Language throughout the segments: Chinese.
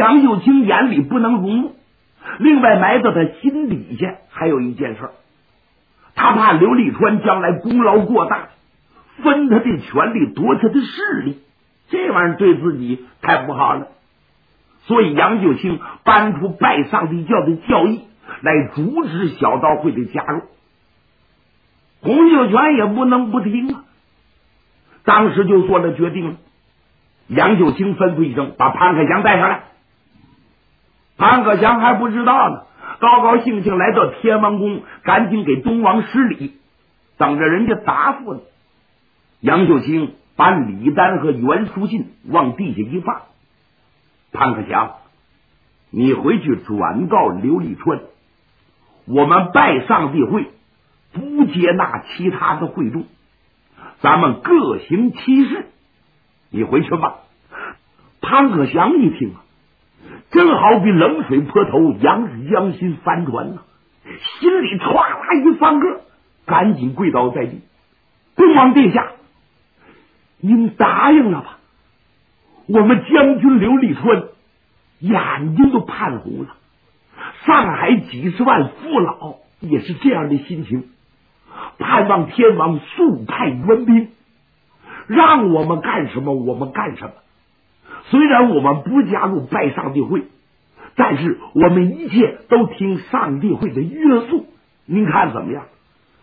杨秀清眼里不能容怒，另外埋到他心底下还有一件事，他怕刘立川将来功劳过大，分他的权力，夺他的势力，这玩意儿对自己太不好了。所以杨秀清搬出拜上帝教的教义来阻止小刀会的加入。洪秀全也不能不听啊，当时就做了决定了。杨秀清吩咐一声，把潘可祥带上来。潘可祥还不知道呢，高高兴兴来到天王宫，赶紧给东王施礼，等着人家答复呢。杨秀清把礼单和袁书信往地下一放，潘可祥，你回去转告刘立川，我们拜上帝会不接纳其他的会众，咱们各行其事，你回去吧。潘可祥一听啊，真好比冷水泼头，杨氏将心翻船啊，心里唰啦一翻个，赶紧跪倒在地。东王殿下，您答应了吧？我们将军刘立川眼睛都盼红了，上海几十万父老也是这样的心情，盼望天王速派援兵，让我们干什么我们干什么。虽然我们不加入拜上帝会，但是我们一切都听上帝会的约束，您看怎么样？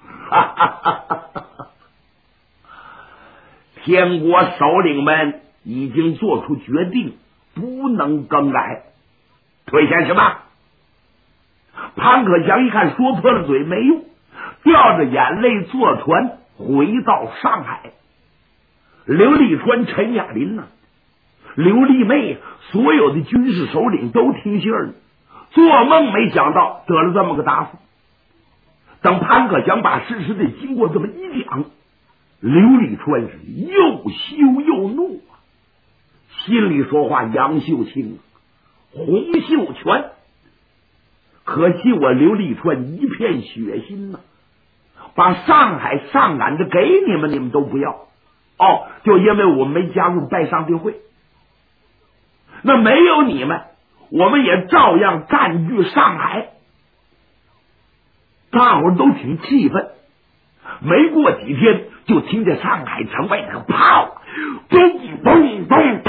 天国首领们已经做出决定，不能更改，退下去吧。潘可祥一看说破了嘴没用，掉着眼泪坐船回到上海。刘立川、陈雅林呢，刘丽妹，所有的军事首领都听信儿，做梦没想到得了这么个答复。等潘可祥把事实的经过这么一讲，刘立川是又羞又怒啊，心里说话：杨秀清、洪秀全，可惜我刘立川一片血心呐，把上海上赶着给你们，你们都不要。就因为我们没加入拜上帝会，那没有你们，我们也照样占据上海。大伙都挺气愤，没过几天就听见上海城外那个炮咚咚咚，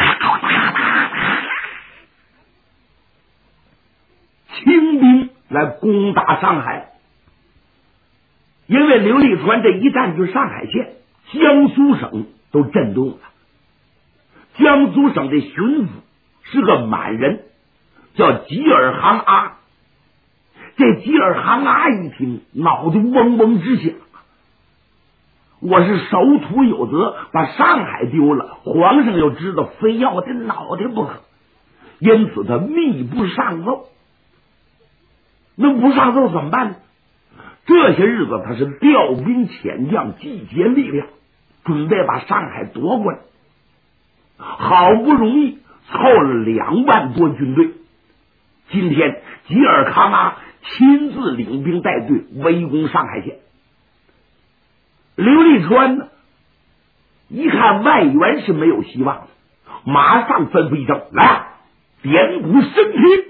清兵来攻打上海。因为刘立川这一占据上海县，江苏省都震动了。江苏省的巡抚是个满人，叫吉尔汗阿。这吉尔汗阿一听，脑袋嗡嗡直响，我是守土有责，把上海丢了，皇上又知道，非要我的脑袋不可，因此他密不上奏。那不上奏怎么办呢？这些日子他是调兵遣将，集结力量，准备把上海夺过来。好不容易凑了2万多军队，今天吉尔康阿亲自领兵带队围攻上海县。刘立川呢，一看外援是没有希望的，马上吩咐一声：来，点鼓升平，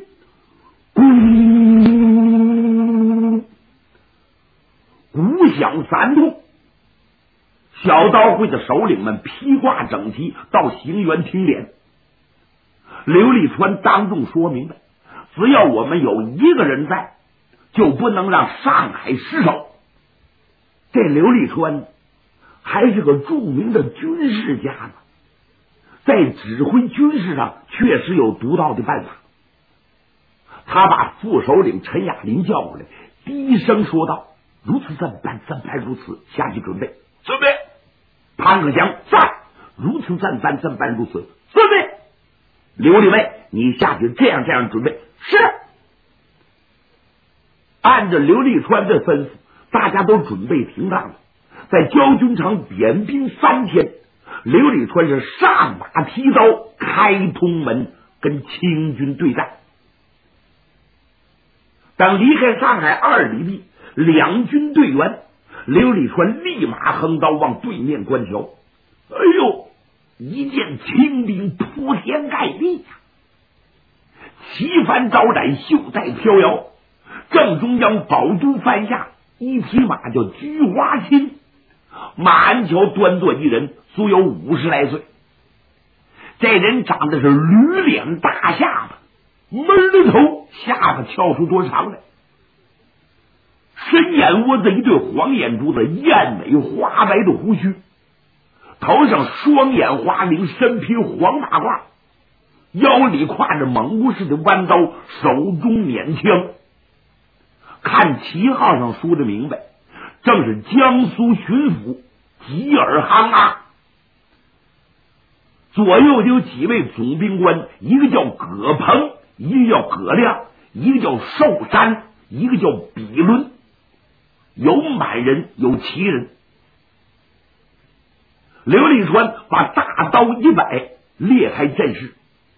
鼓响3通。小刀会的首领们披挂整齐到行辕听典。刘立川当众说明白，只要我们有一个人在，就不能让上海失守。这刘立川还是个著名的军事家呢，在指挥军事上确实有独到的办法。他把副首领陈雅林叫过来，低声说道：如此这般，这般如此，下去准备。准备。潘可祥在，如此这般，这般如此，准备。刘立卫，你下去这样准备。是。按照刘立川的吩咐，大家都准备停当了，在焦军场点兵3天。刘立川是上马提刀，开通门跟清军对战。等离开上海2里地，2军队员，刘立川立马横刀往对面观瞧。哎呦，一见清兵铺天盖地呀！ 旗帆招展，袖带飘摇，正中央宝珠翻下，一匹马叫菊花琴，马鞍桥端坐一人，足有50来岁。这人长得是驴脸大下巴，闷着头，下巴翘出多长来，深眼窝子，一对黄眼珠子，艳美花白的胡须，头上双眼花翎，身披黄马褂，腰里挎着蒙古式的弯刀，手中捻枪。看旗号上书的明白，正是江苏巡抚吉尔哈阿。左右有几位总兵官，一个叫葛鹏，一个叫葛亮，一个叫寿山，一个叫比伦，有满人，有旗人。刘立川把大刀一摆，裂开阵势，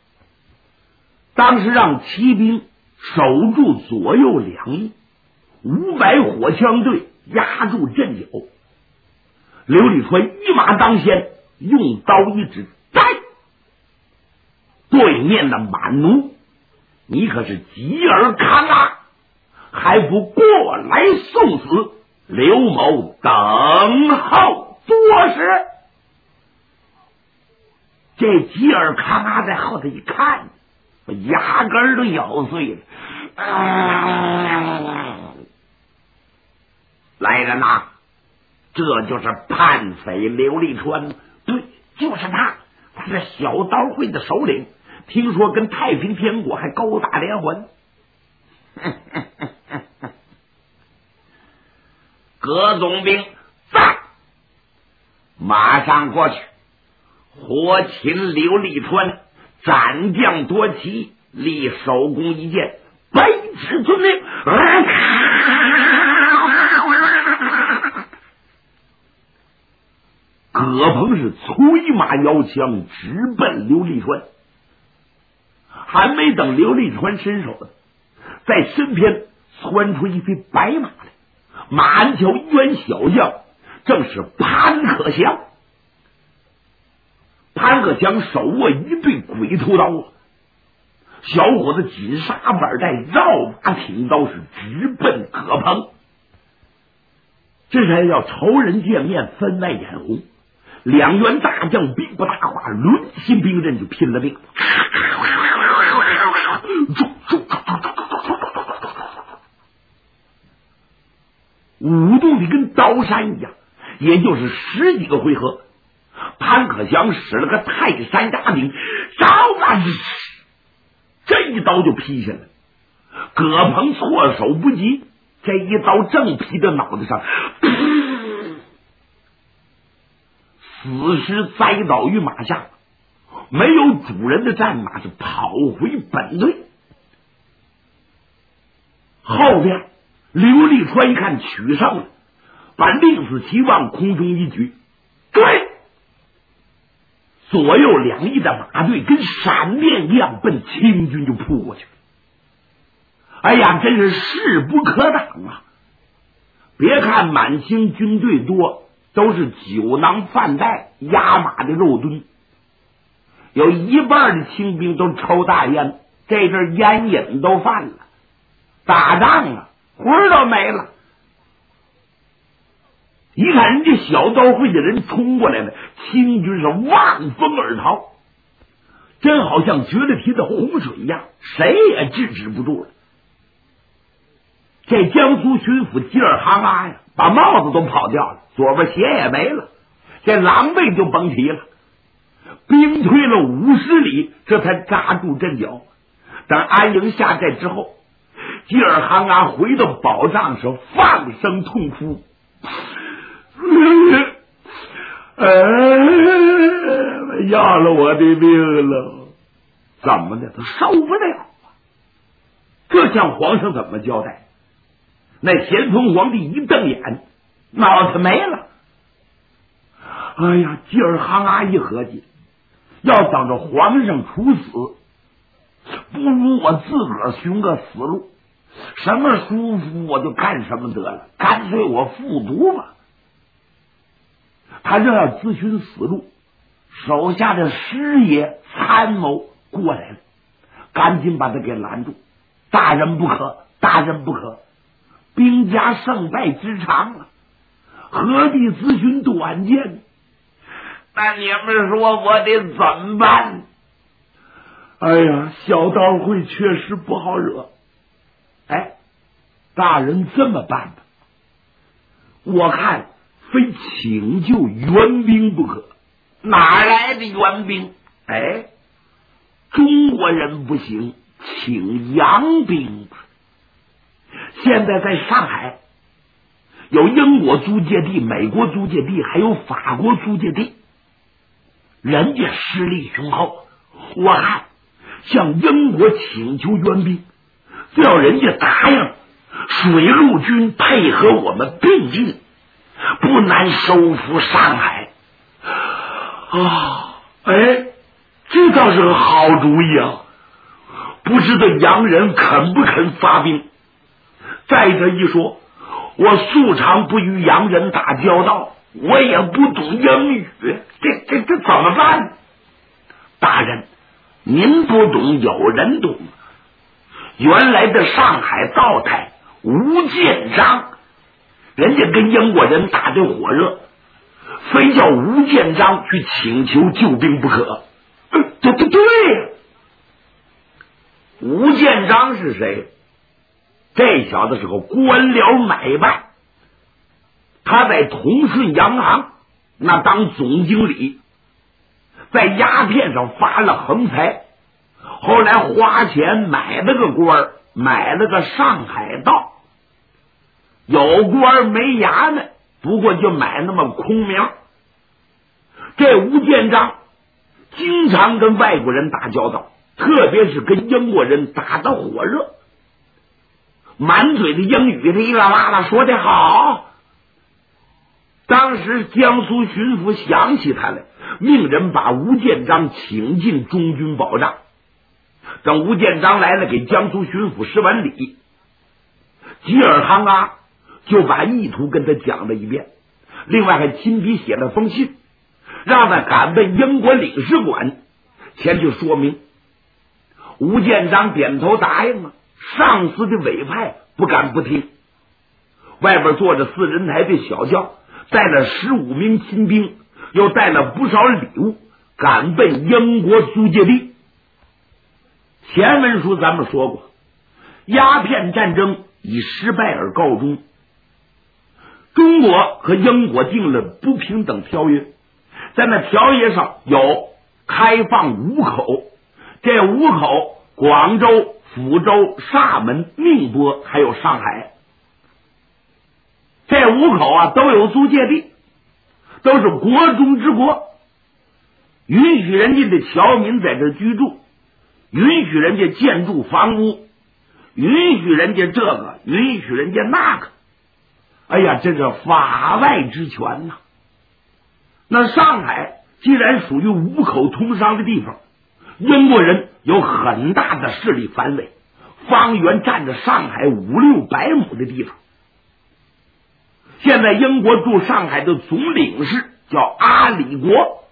当时让骑兵守住左右两翼，500火枪队压住阵脚。刘立川一马当先，用刀一指，来！对面的满奴，你可是吉尔康啊，还不过来送死？刘某等候多时。这吉尔康啊在后头一看，牙根都咬碎了。来人呐！这就是叛匪刘立川。对，就是他，他是小刀会的首领，听说跟太平天国还勾打连环。葛总兵在，马上过去，活擒刘立川，斩将夺旗，立首功一件，卑职遵令。葛鹏是催马摇枪，直奔刘立川。还没等刘立川伸手呢，在身边窜出一匹白马来，马鞍桥冤小将正是潘可祥。潘可祥手握一对鬼头刀，小伙子紧刹板带，绕马挺刀，是直奔葛鹏。这才叫仇人见面，分外眼红。两员大将兵不大话，抡起兵刃就拼了命。舞动的跟刀山一样，也就是10几个回合，潘可祥使了个泰山压顶，招吧，这一刀就劈下来。葛鹏措手不及，这一刀正劈到脑袋上，死尸栽倒于马下，没有主人的战马是跑回本队。后边刘立川一看取胜了，把令死旗往空中一举，对，左右两翼的马队跟闪电一样奔清军就扑过去了。哎呀，真是势不可挡啊！别看满清军队多，都是酒囊饭袋压马的肉墩，有一半的清兵都抽大烟，这阵烟瘾都犯了，打仗了魂儿都没了。一看人家小刀会的人冲过来了，清军是望风而逃，真好像决了堤的洪水一样，谁也制止不住了。这江苏巡抚吉尔哈拉呀，把帽子都跑掉了，左边鞋也没了，这狼狈就甭提了。兵推了50里，这才扎住阵脚。等安营下寨之后，吉尔哈拉回到宝帐上，放声痛哭。要了我的命了！怎么的？他受不了啊！这向皇上怎么交代？那咸丰皇帝一瞪眼，脑袋没了。哎呀，吉尔哈拉一合计，要等着皇上处死，不如我自个儿寻个死路，什么舒服我就干什么得了，干脆我复读吧。他正要咨询死路，手下的师爷参谋过来了， 赶紧把他给拦住。大人不可，大人不可，兵家胜败之长啊，何必咨询短见？那你们说我得怎么办？哎呀，小刀会确实不好惹。哎，大人这么办吧，我看非请救援兵不可。哪来的援兵？哎，中国人不行，请洋兵吧。现在在上海有英国租界地、美国租界地，还有法国租界地，人家实力雄厚。我看向英国请求援兵，只要人家答应，水陆军配合我们并进，不难收复上海。哎，这倒是个好主意啊！不知道洋人肯不肯发兵？再者一说，我素常不与洋人打交道，我也不懂英语，这怎么办？大人，您不懂，有人懂。原来的上海道台吴建章，人家跟英国人打得火热，非叫吴建章去请求救兵不可。对，吴建章是谁？这小子是个官僚买办，他在同顺洋行那当总经理，在鸦片上发了横财，后来花钱买了个官，买了个上海道，有官没衙门，不过就买那么空名。这吴建章经常跟外国人打交道，特别是跟英国人打得火热，满嘴的英语哩啦啦啦说得好。当时江苏巡抚想起他来，命人把吴建章请进中军保障。等吴建章来了，给江苏巡抚施完礼，吉尔哈啊就把意图跟他讲了一遍，另外还亲笔写了封信，让他赶奔英国领事馆前去说明。吴建章点头答应了，上司的委派不敢不听。外边坐着4人台的小轿，带了15名亲兵，又带了不少礼物，赶奔英国租界地。前文书咱们说过，鸦片战争以失败而告终，中国和英国订了不平等条约，在那条约上有开放5口，这5口广州、福州、厦门、宁波还有上海，这5口都有租界地，都是国中之国，允许人家的侨民在这居住，允许人家建筑房屋，允许人家这个，允许人家那个。哎呀，这是法外之权呐！那上海既然属于5口通商的地方，英国人有很大的势力范围，方圆占着上海500-600亩的地方。现在英国驻上海的总领事叫阿里国，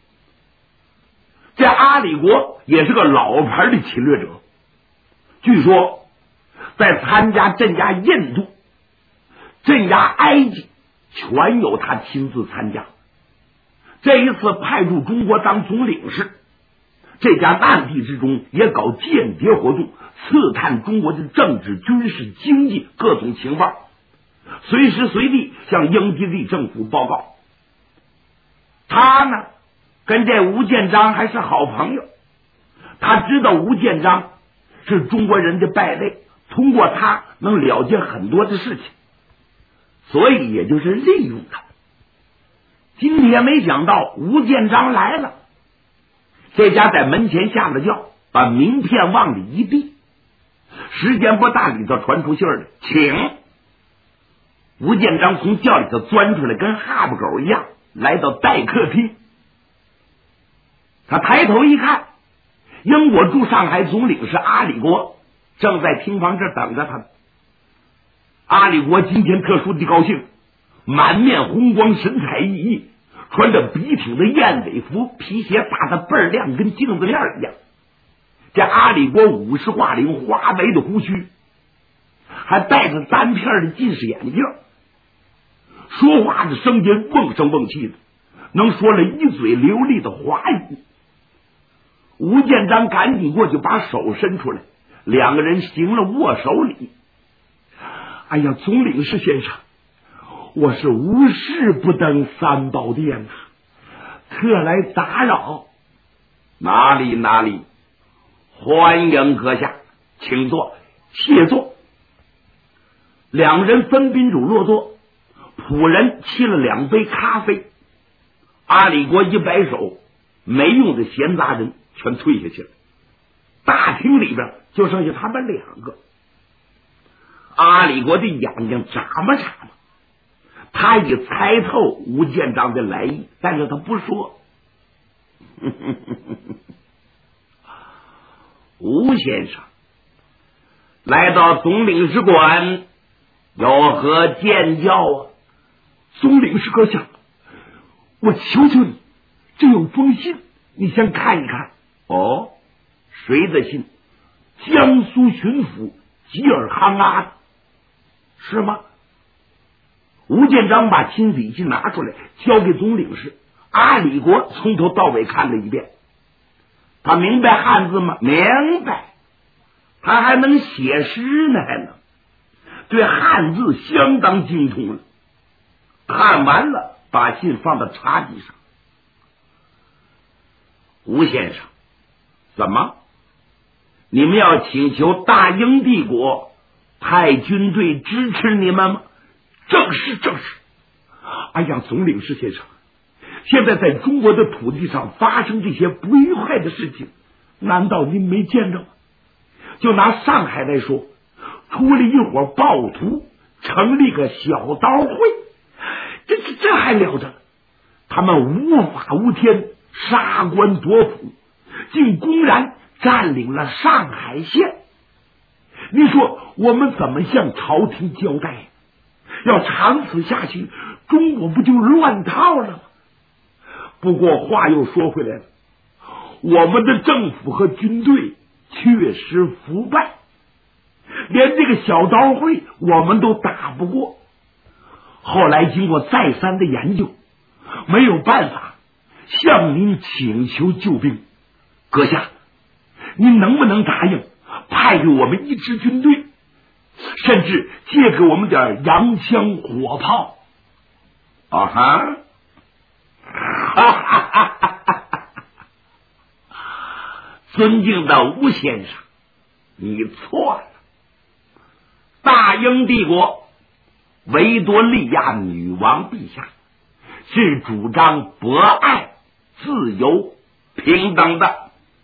这阿里国也是个老牌的侵略者，据说在参加镇压印度、镇压埃及全由他亲自参加。这一次派驻中国当总领事，这家暗地之中也搞间谍活动，刺探中国的政治、军事、经济各种情报，随时随地向英吉利政府报告。他呢跟这吴建章还是好朋友，他知道吴建章是中国人的败类，通过他能了解很多的事情，所以也就是利用他。今天没想到吴建章来了，这家在门前下了轿，把名片往里一递，时间不大，里头传出信来，请。吴建章从轿里头钻出来，跟哈巴狗一样来到待客厅。他抬头一看，英国驻上海总领事阿里国正在厅房这等着他。阿里国今天特殊的高兴，满面红光，神采奕奕，穿着笔挺的燕尾服，皮鞋打得倍儿亮，跟镜子链一样。 这阿里国50挂领，花白的胡须，还戴着单片的近视眼镜，说话的声音瓮声瓮气的，能说了一嘴流利的华语。吴建章赶紧过去把手伸出来，两个人行了握手礼。哎呀，总领事先生，我是无事不登三宝殿呐，特来打扰。哪里，欢迎阁下，请坐，谢坐。两人分宾主落座，仆人沏了2杯咖啡。阿里国一摆手，没用的闲杂人全退下去了。大厅里边就剩下他们2个。阿里国的眼睛眨巴眨巴，他已猜透吴建章的来意，但是他不说。吴先生来到总领事馆有何见教啊？ 总领事阁下，我求求你，这有封信，你先看一看。 哦，谁的信？江苏巡抚吉尔康阿的，是吗？吴建章把亲笔信拿出来交给总领事。阿里国从头到尾看了一遍。他明白汉字吗？明白。他还能写诗呢，还能对汉字相当精通了。看完了，把信放到茶几上。吴先生，怎么？你们要请求大英帝国派军队支持你们吗？ 正是。哎呀，总领事先生，现在在中国的土地上发生这些不愉快的事情，难道您没见着吗？就拿上海来说，出了一伙暴徒，成立个小刀会，这还了得？他们无法无天，杀官夺府，竟公然占领了上海县。你说我们怎么向朝廷交代？要长此下去，中国不就乱套了吗？不过话又说回来了，我们的政府和军队确实腐败，连这个小刀会我们都打不过。后来经过再三的研究，没有办法，向您请求救兵。阁下，您能不能答应派给我们一支军队，甚至借给我们点洋枪火炮？ 啊哈！尊敬的吴先生，你错了。大英帝国维多利亚女王陛下是主张博爱、自由、平等的。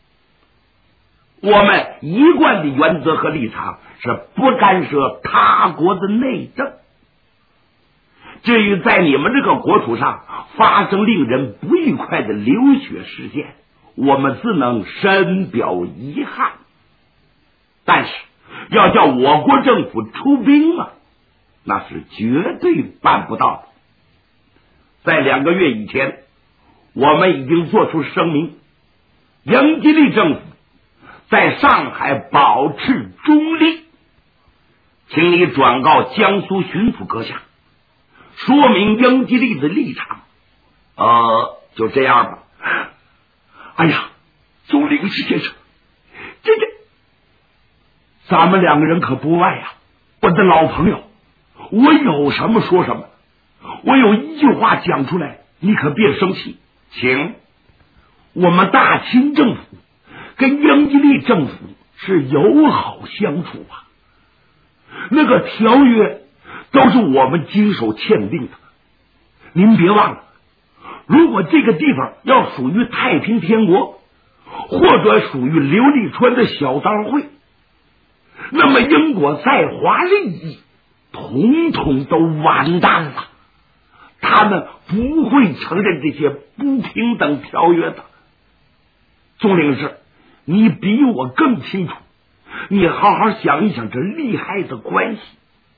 我们一贯的原则和立场是不干涉他国的内政。至于在你们这个国土上发生令人不愉快的流血事件，我们只能深表遗憾。但是要叫我国政府出兵啊，那是绝对办不到的。在2个月以前，我们已经做出声明，英吉利政府在上海保持中立，请你转告江苏巡抚阁下，说明英吉利的立场。就这样吧。 哎呀，总领事先生，这咱们2个人可不外呀，我的老朋友，我有什么说什么，我有一句话讲出来，你可别生气。 请。 我们大清政府跟英吉利政府是友好相处啊，那个条约都是我们经手签订的。您别忘了，如果这个地方要属于太平天国，或者属于刘立川的小刀会，那么英国在华利益统统都完蛋了，他们不会承认这些不平等条约的。总领事，你比我更清楚，你好好想一想这利害的关系。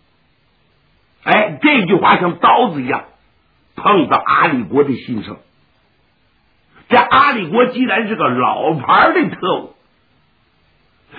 这句话像刀子一样碰到阿里国的心声。这阿里国既然是个老牌的特务，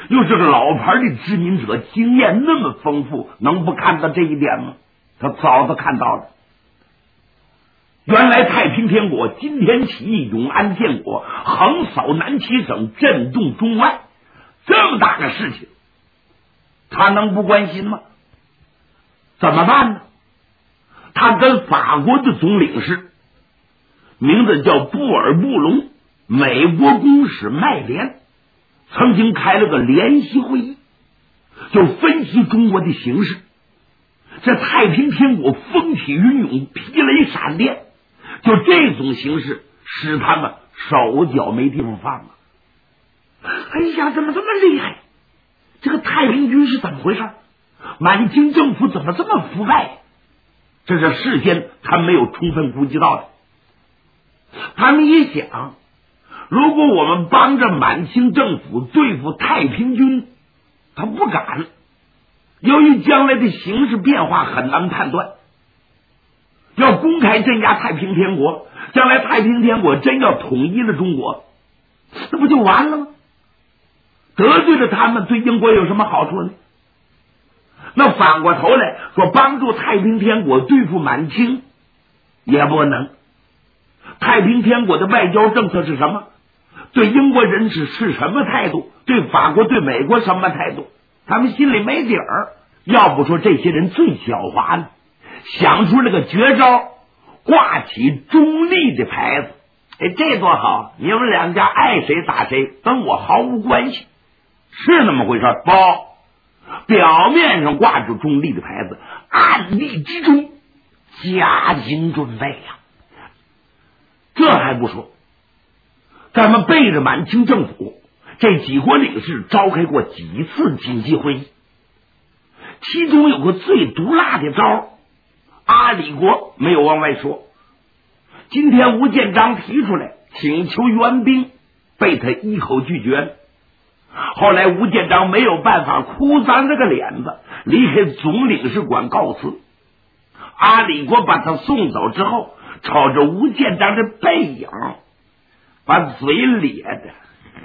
又是个老牌的殖民者，经验那么丰富，能不看到这一点吗？他早就看到了。原来太平天国今天起义永安建国，横扫南七省，震动中外，这么大个事情，他能不关心吗？怎么办呢？他跟法国的总领事，名字叫布尔布隆，美国公使麦连，曾经开了个联席会议，就分析中国的形势。这太平天国风起云涌，霹雷闪电，就这种形势使他们手脚没地方放啊！哎呀，怎么这么厉害？这个太平军是怎么回事？满清政府怎么这么腐败？这是事先他没有充分估计到的。他们一想，如果我们帮着满清政府对付太平军，他不敢。由于将来的形势变化很难判断，要公开镇压太平天国，将来太平天国真要统一了中国，那不就完了吗？得罪了他们，对英国有什么好处呢？那反过头来说，帮助太平天国对付满清也不能。太平天国的外交政策是什么？对英国人是什么态度？对法国对美国什么态度？他们心里没底儿。要不说这些人最狡猾呢，想出了个绝招，挂起中立的牌子。哎，这多好！你们两家爱谁打谁，跟我毫无关系，是那么回事不？表面上挂住中立的牌子，暗地之中加紧准备呀。这还不说，咱们背着满清政府，这几国领事召开过几次紧急会议，其中有个最毒辣的招，阿里国没有往外说。今天吴建章提出来请求援兵，被他一口拒绝了。后来吴建章没有办法，哭丧着个脸子离开总领事馆告辞。阿里国把他送走之后，瞅着吴建章的背影，把嘴咧着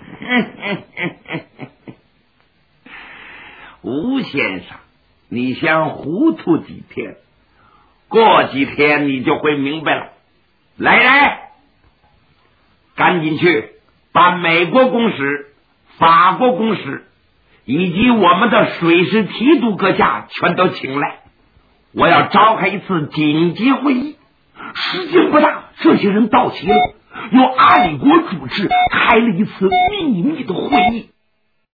吴先生，你先糊涂几天，过几天你就会明白了。来，赶紧去把美国公使、法国公使以及我们的水师提督阁下全都请来，我要召开一次紧急会议。时间不大，这些人到齐了，由阿里国主持开了一次秘密的会议。